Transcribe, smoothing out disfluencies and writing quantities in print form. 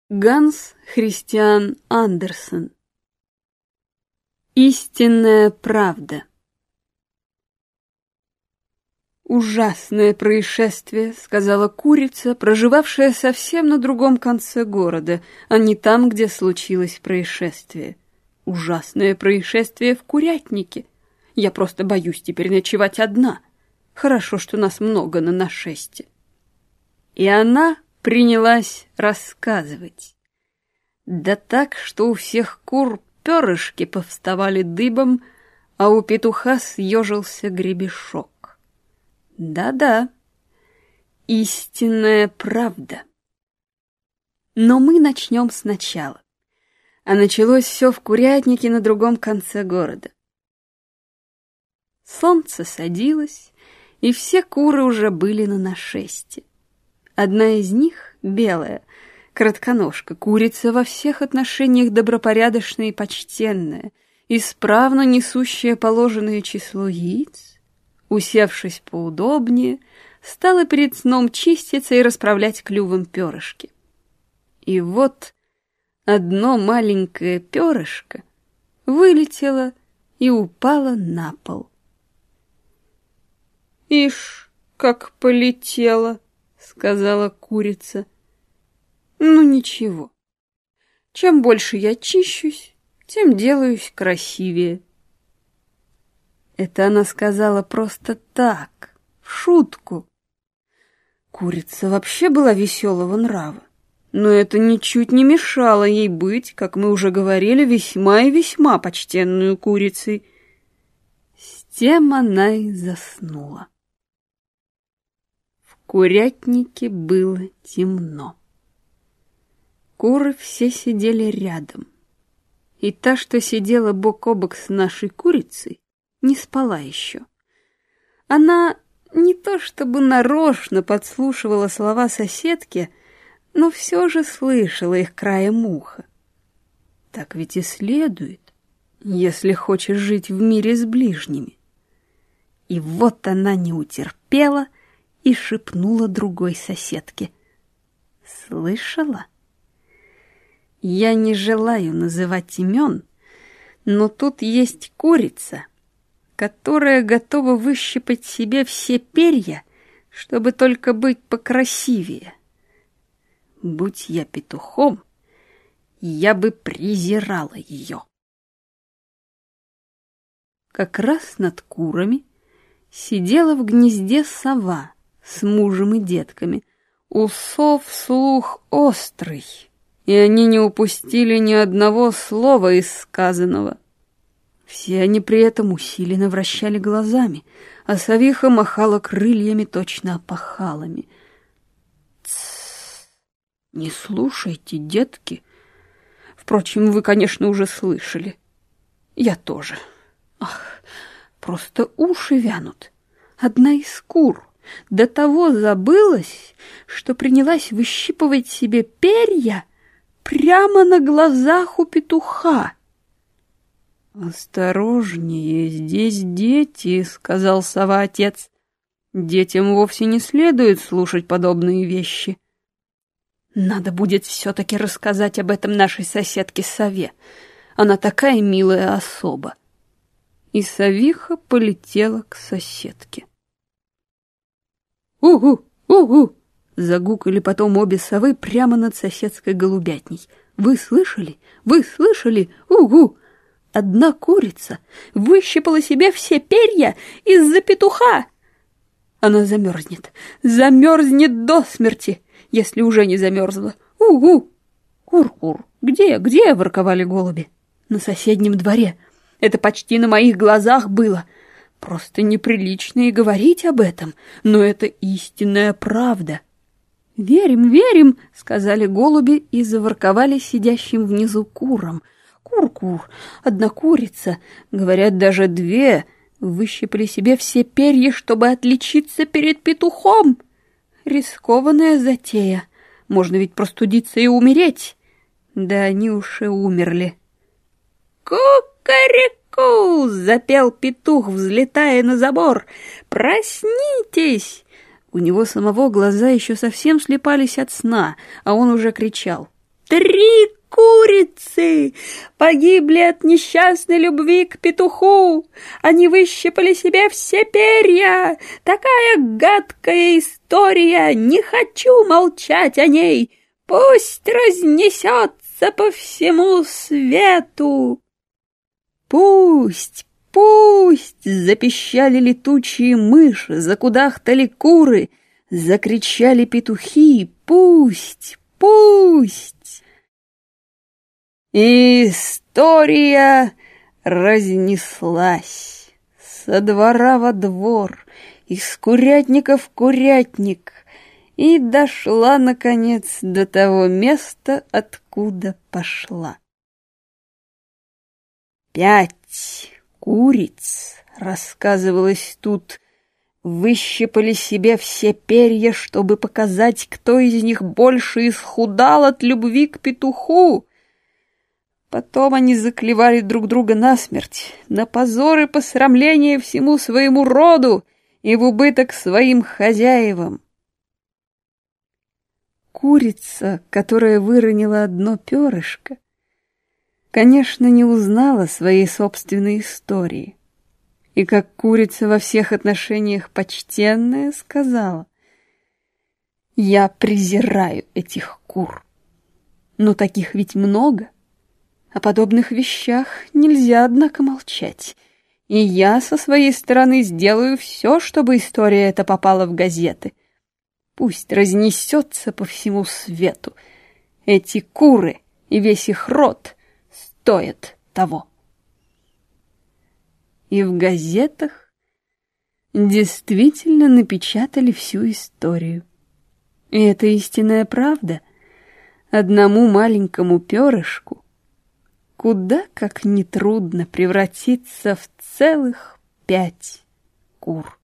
Ганс Христиан Андерсен. Истинная правда. «Ужасное происшествие», — сказала курица, проживавшая совсем на другом конце города, а не там, где случилось происшествие. «Ужасное происшествие в курятнике. Я просто боюсь теперь ночевать одна. Хорошо, что нас много на нашесте». И она принялась рассказывать. Да так, что у всех кур перышки повставали дыбом, а у петуха съежился гребешок. Да-да, истинная правда. Но мы начнем сначала. А началось все в курятнике на другом конце города. Солнце садилось, и все куры уже были на нашесте. Одна из них, белая, коротконожка, курица во всех отношениях добропорядочная и почтенная, исправно несущая положенное число яиц, усевшись поудобнее, стала перед сном чиститься и расправлять клювом перышки. И вот одно маленькое перышко вылетело и упало на пол. «Ишь, как полетело!» — сказала курица. «Ну ничего. Чем больше я чищусь, тем делаюсь красивее». Это она сказала просто так, в шутку. Курица вообще была веселого нрава, но это ничуть не мешало ей быть, как мы уже говорили, весьма и весьма почтенную курицей. С тем она и заснула. В курятнике было темно. Куры все сидели рядом, и та, что сидела бок о бок с нашей курицей, не спала еще. Она не то чтобы нарочно подслушивала слова соседки, но все же слышала их краем уха. Так ведь и следует, если хочешь жить в мире с ближними. И вот она не утерпела и шепнула другой соседке: «Слышала? Я не желаю называть имен, но тут есть курица, которая готова выщипать себе все перья, чтобы только быть покрасивее. Будь я петухом, я бы презирала ее». Как раз над курами сидела в гнезде сова с мужем и детками. У сов слух острый, и они не упустили ни одного слова из сказанного. Все они при этом усиленно вращали глазами, а совиха махала крыльями точно опахалами. «Тссс! Не слушайте, детки. Впрочем, вы, конечно, уже слышали. Я тоже. Ах, просто уши вянут. Одна из кур до того забылась, что принялась выщипывать себе перья прямо на глазах у петуха. «Осторожнее, здесь дети», — сказал сова-отец. «Детям вовсе не следует слушать подобные вещи». «Надо будет все-таки рассказать об этом нашей соседке-сове. Она такая милая особа». И совиха полетела к соседке. «Угу! Угу!» — загукали потом обе совы прямо над соседской голубятней. «Вы слышали? Вы слышали? Угу!» Одна курица выщипала себе все перья из-за петуха. Она замерзнет до смерти, если уже не замерзла. Угу! Кур-кур, где, — ворковали голуби. На соседнем дворе. Это почти на моих глазах было. Просто неприлично и говорить об этом, но это истинная правда. «Верим, верим», — сказали голуби и заворковали сидящим внизу курам. «Кур-кур, одна курица, говорят, даже две, выщипали себе все перья, чтобы отличиться перед петухом. Рискованная затея, можно ведь простудиться и умереть». Да они уж и умерли. «Ку-ка-ре-ку!» — запел петух, взлетая на забор. «Проснитесь!» У него самого глаза еще совсем слепались от сна, а он уже кричал: 3 курицы погибли от несчастной любви к петуху. Они выщипали себе все перья. Такая гадкая история. Не хочу молчать о ней. Пусть разнесется по всему свету. Пусть, пусть, запищали летучие мыши, закудахтали куры, закричали петухи. Пусть, пусть. История разнеслась со двора во двор, из курятника в курятник, и дошла, наконец, до того места, откуда пошла. 5 куриц, рассказывалось тут, выщипали себе все перья, чтобы показать, кто из них больше исхудал от любви к петуху. Потом они заклевали друг друга насмерть, на позор и посрамление всему своему роду и в убыток своим хозяевам. Курица, которая выронила одно перышко, конечно, не узнала своей собственной истории, и как курица во всех отношениях почтенная сказала: «Я презираю этих кур, но таких ведь много». О подобных вещах нельзя, однако, молчать. И я со своей стороны сделаю все, чтобы история эта попала в газеты. Пусть разнесется по всему свету. Эти куры и весь их род стоят того. И в газетах действительно напечатали всю историю. И это истинная правда. Одному маленькому перышку куда как нетрудно превратиться в целых 5 кур.